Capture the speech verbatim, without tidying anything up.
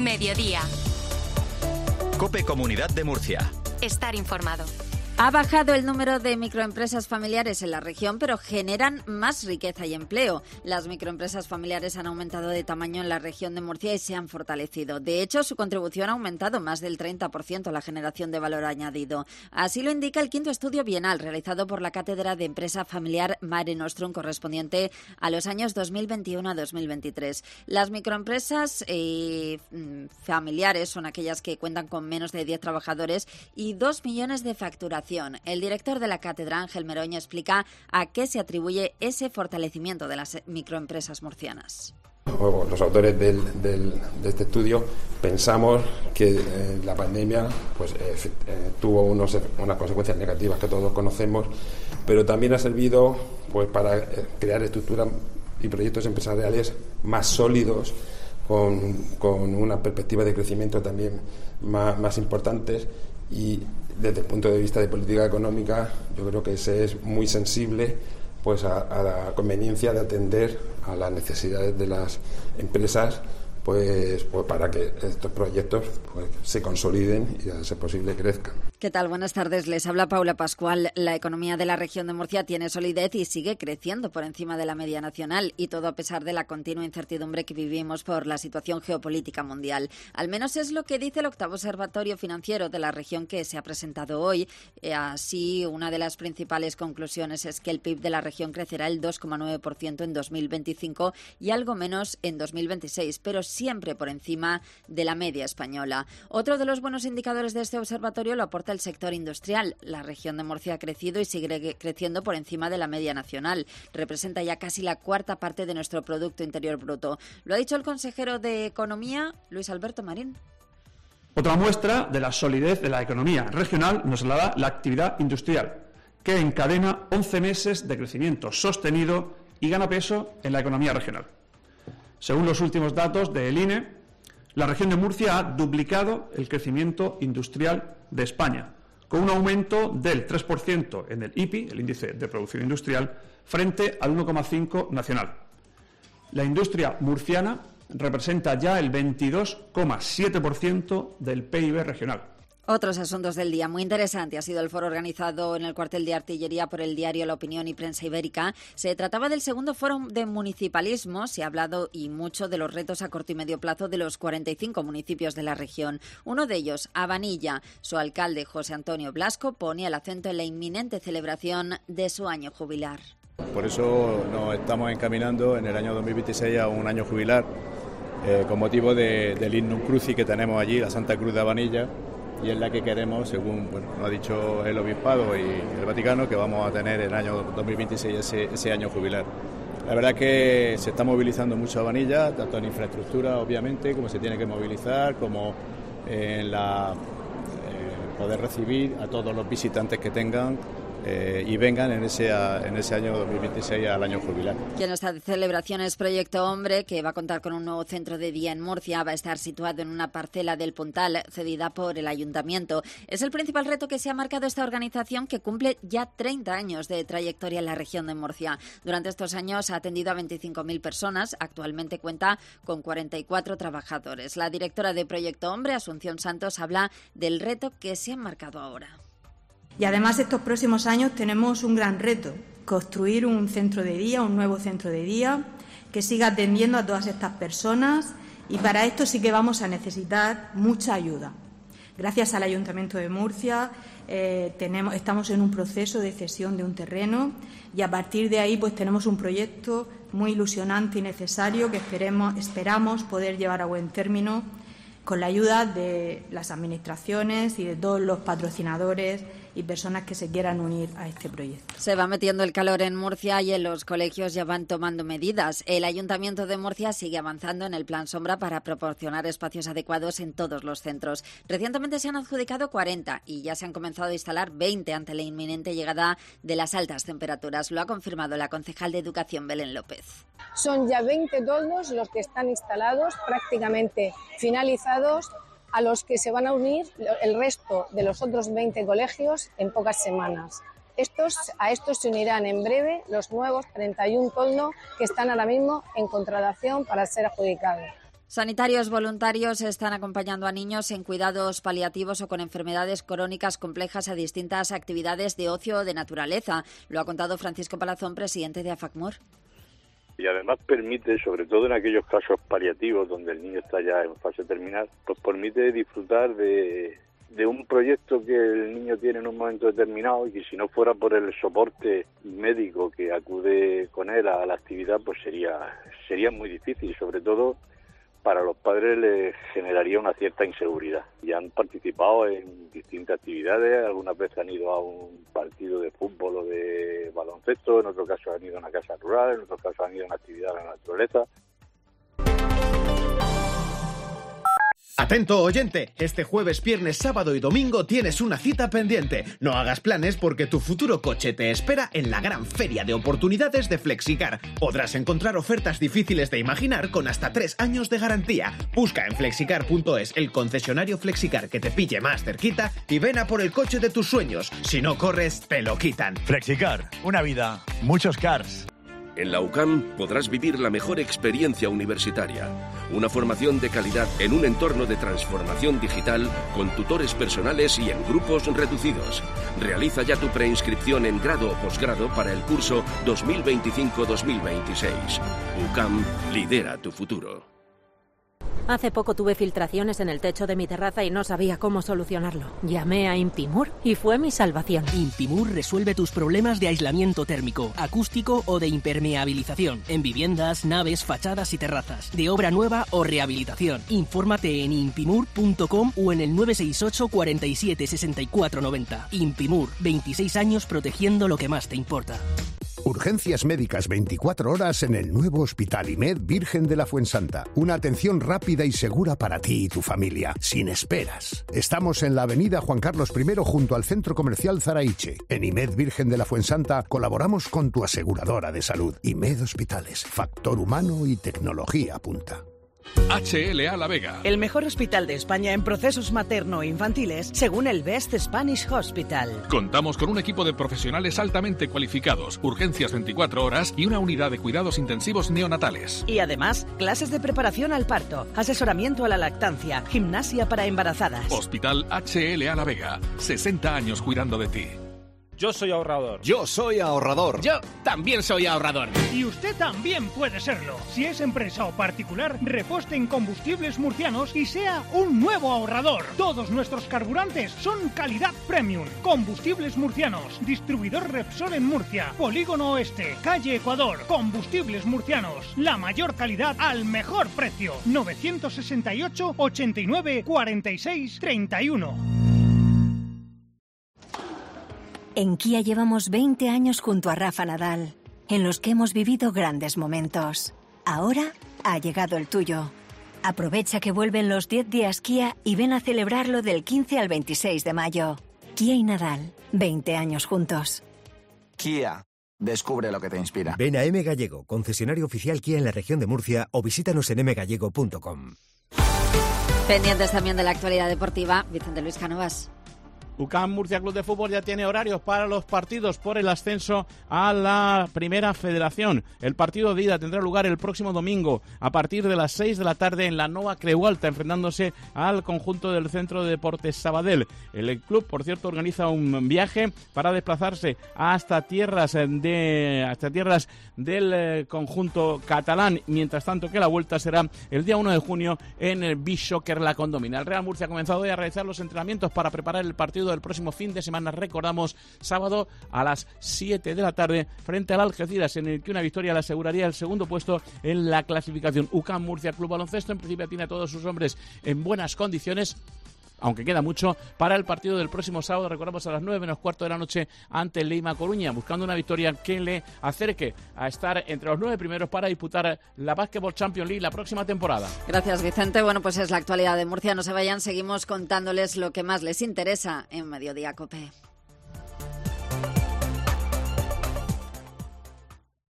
Mediodía. COPE Comunidad de Murcia. Estar informado. Ha bajado el número de microempresas familiares en la región, pero generan más riqueza y empleo. Las microempresas familiares han aumentado de tamaño en la región de Murcia y se han fortalecido. De hecho, su contribución ha aumentado más del treinta por ciento a la generación de valor añadido. Así lo indica el quinto estudio bienal realizado por la Cátedra de Empresa Familiar Mare Nostrum, correspondiente a los años dos mil veintiuno a dos mil veintitrés. Las microempresas eh, familiares son aquellas que cuentan con menos de diez trabajadores y dos millones de facturación. El director de la cátedra, Ángel Meroño, explica a qué se atribuye ese fortalecimiento de las microempresas murcianas. Los autores del, del, de este estudio pensamos que eh, la pandemia pues, eh, eh, tuvo unos, unas consecuencias negativas que todos conocemos, pero también ha servido pues, para eh, crear estructuras y proyectos empresariales más sólidos, con, con una perspectiva de crecimiento también más, más importantes. Y desde el punto de vista de política económica, yo creo que se es muy sensible pues a, a la conveniencia de atender a las necesidades de las empresas, pues, pues para que estos proyectos pues, se consoliden y a ser posible crezcan. ¿Qué tal? Buenas tardes. Les habla Paula Pascual. La economía de la región de Murcia tiene solidez y sigue creciendo por encima de la media nacional, y todo a pesar de la continua incertidumbre que vivimos por la situación geopolítica mundial. Al menos es lo que dice el octavo Observatorio Financiero de la región, que se ha presentado hoy. Eh, así, una de las principales conclusiones es que el P I B de la región crecerá el dos coma nueve por ciento en dos mil veinticinco y algo menos en dos mil veintiséis, pero siempre por encima de la media española. Otro de los buenos indicadores de este observatorio lo aporta el sector industrial. La región de Murcia ha crecido y sigue creciendo por encima de la media nacional. Representa ya casi la cuarta parte de nuestro Producto Interior Bruto. Lo ha dicho el consejero de Economía, Luis Alberto Marín. Otra muestra de la solidez de la economía regional nos la da la actividad industrial, que encadena once meses de crecimiento sostenido y gana peso en la economía regional. Según los últimos datos del I N E, la región de Murcia ha duplicado el crecimiento industrial de España, con un aumento del tres por ciento en el I P I, el índice de producción industrial, frente al uno coma cinco por ciento nacional. La industria murciana representa ya el veintidós coma siete por ciento del P I B regional. Otros asuntos del día. Muy interesante ha sido el foro organizado en el cuartel de artillería por el diario La Opinión y Prensa Ibérica. Se trataba del segundo foro de municipalismo. Se ha hablado y mucho de los retos a corto y medio plazo de los cuarenta y cinco municipios de la región. Uno de ellos, Abanilla. Su alcalde, José Antonio Blasco, pone el acento en la inminente celebración de su año jubilar. Por eso nos estamos encaminando en el año dos mil veintiséis a un año jubilar, eh, con motivo de, del Innum Crucis que tenemos allí, la Santa Cruz de Abanilla, y es la que queremos, según bueno, nos ha dicho el Obispado y el Vaticano, que vamos a tener el año dos mil veintiséis ese, ese año jubilar. La verdad es que se está movilizando mucho Abanilla, tanto en infraestructura, obviamente, como se tiene que movilizar, como en la eh, poder recibir a todos los visitantes que tengan Eh, y vengan en ese, a, en ese año dos mil veintiséis al año jubilar. Quien está de celebraciones Proyecto Hombre, que va a contar con un nuevo centro de día en Murcia. Va a estar situado en una parcela del Puntal cedida por el Ayuntamiento. Es el principal reto que se ha marcado esta organización, que cumple ya treinta años de trayectoria en la región de Murcia. Durante estos años ha atendido a veinticinco mil personas. Actualmente cuenta con cuarenta y cuatro trabajadores. La directora de Proyecto Hombre, Asunción Santos, habla del reto que se ha marcado ahora. Y además estos próximos años tenemos un gran reto, construir un centro de día, un nuevo centro de día, que siga atendiendo a todas estas personas, y para esto sí que vamos a necesitar mucha ayuda. Gracias al Ayuntamiento de Murcia eh, tenemos, estamos en un proceso de cesión de un terreno, y a partir de ahí pues tenemos un proyecto muy ilusionante y necesario que esperemos, esperamos poder llevar a buen término con la ayuda de las administraciones y de todos los patrocinadores y personas que se quieran unir a este proyecto. Se va metiendo el calor en Murcia y en los colegios ya van tomando medidas. El Ayuntamiento de Murcia sigue avanzando en el Plan Sombra para proporcionar espacios adecuados en todos los centros. Recientemente se han adjudicado cuarenta y ya se han comenzado a instalar veinte ante la inminente llegada de las altas temperaturas. Lo ha confirmado la concejal de Educación, Belén López. Son ya veinte toldos los que están instalados, prácticamente finalizados, a los que se van a unir el resto de los otros veinte colegios en pocas semanas. Estos, a estos se unirán en breve los nuevos treinta y uno toldos que están ahora mismo en contratación para ser adjudicados. Sanitarios voluntarios están acompañando a niños en cuidados paliativos o con enfermedades crónicas complejas a distintas actividades de ocio o de naturaleza. Lo ha contado Francisco Palazón, presidente de AFACMUR. Y además permite, sobre todo en aquellos casos paliativos donde el niño está ya en fase terminal, pues permite disfrutar de, de un proyecto que el niño tiene en un momento determinado y que si no fuera por el soporte médico que acude con él a la actividad, pues sería, sería muy difícil, sobre todo para los padres les generaría una cierta inseguridad. Y han participado en distintas actividades, algunas veces han ido a un partido de fútbol o de baloncesto, en otros casos han ido a una casa rural, en otros casos han ido a una actividad de la naturaleza. Atento oyente, este jueves, viernes, sábado y domingo tienes una cita pendiente. No hagas planes porque tu futuro coche te espera en la gran feria de oportunidades de Flexicar. Podrás encontrar ofertas difíciles de imaginar con hasta tres años de garantía. Busca en flexicar punto es el concesionario Flexicar que te pille más cerquita y ven a por el coche de tus sueños. Si no corres, te lo quitan. Flexicar, una vida, muchos cars. En la UCAM podrás vivir la mejor experiencia universitaria, una formación de calidad en un entorno de transformación digital con tutores personales y en grupos reducidos. Realiza ya tu preinscripción en grado o posgrado para el curso dos mil veinticinco dos mil veintiséis. UCAM lidera tu futuro. Hace poco tuve filtraciones en el techo de mi terraza y no sabía cómo solucionarlo. Llamé a Impimur y fue mi salvación. Impimur resuelve tus problemas de aislamiento térmico, acústico o de impermeabilización en viviendas, naves, fachadas y terrazas, de obra nueva o rehabilitación. Infórmate en impimur punto com o en el nueve seis ocho, cuarenta y siete, sesenta y cuatro noventa. Impimur, veintiséis años protegiendo lo que más te importa. Urgencias médicas veinticuatro horas en el nuevo Hospital IMED Virgen de la Fuensanta. Una atención rápida y segura para ti y tu familia, sin esperas. Estamos en la avenida Juan Carlos primero junto al Centro Comercial Zaraiche. En IMED Virgen de la Fuensanta colaboramos con tu aseguradora de salud. IMED Hospitales, factor humano y tecnología punta. H L A La Vega. El mejor hospital de España en procesos materno-infantiles, según el Best Spanish Hospital. Contamos con un equipo de profesionales altamente cualificados, urgencias veinticuatro horas y una unidad de cuidados intensivos neonatales. Y además, clases de preparación al parto, asesoramiento a la lactancia, gimnasia para embarazadas. Hospital H L A La Vega. sesenta años cuidando de ti. Yo soy ahorrador. Yo soy ahorrador. Yo también soy ahorrador. Y usted también puede serlo. Si es empresa o particular, reposte en Combustibles Murcianos y sea un nuevo ahorrador. Todos nuestros carburantes son calidad premium. Combustibles Murcianos. Distribuidor Repsol en Murcia. Polígono Oeste. Calle Ecuador. Combustibles Murcianos. La mayor calidad al mejor precio. novecientos sesenta y ocho, ochenta y nueve, cuarenta y seis, treinta y uno. En Kia llevamos veinte años junto a Rafa Nadal, en los que hemos vivido grandes momentos. Ahora ha llegado el tuyo. Aprovecha que vuelven los diez días Kia y ven a celebrarlo del quince al veintiséis de mayo. Kia y Nadal, veinte años juntos. Kia, descubre lo que te inspira. Ven a M Gallego, concesionario oficial Kia en la región de Murcia, o visítanos en m gallego punto com. Pendientes también de la actualidad deportiva, Vicente Luis Cánovas. UCAM Murcia Club de Fútbol ya tiene horarios para los partidos por el ascenso a la Primera Federación. El partido de ida tendrá lugar el próximo domingo a partir de las seis de la tarde en la Nova Creu Alta, enfrentándose al conjunto del Centro de Deportes Sabadell. El club, por cierto, organiza un viaje para desplazarse hasta tierras de hasta tierras del conjunto catalán, mientras tanto que la vuelta será el día uno de junio en el Beach Soccer La Condomina. El Real Murcia ha comenzado hoy a realizar los entrenamientos para preparar el partido del próximo fin de semana, recordamos, sábado a las siete de la tarde frente al Algeciras, en el que una victoria le aseguraría el segundo puesto en la clasificación. UCAM Murcia Club Baloncesto en principio tiene a todos sus hombres en buenas condiciones, aunque queda mucho para el partido del próximo sábado, recordamos, a las nueve menos cuarto de la noche ante el Leima Coruña, buscando una victoria que le acerque a estar entre los nueve primeros para disputar la Basketball Champions League la próxima temporada. Gracias, Vicente. Bueno, pues es la actualidad de Murcia. No se vayan, seguimos contándoles lo que más les interesa en Mediodía COPE.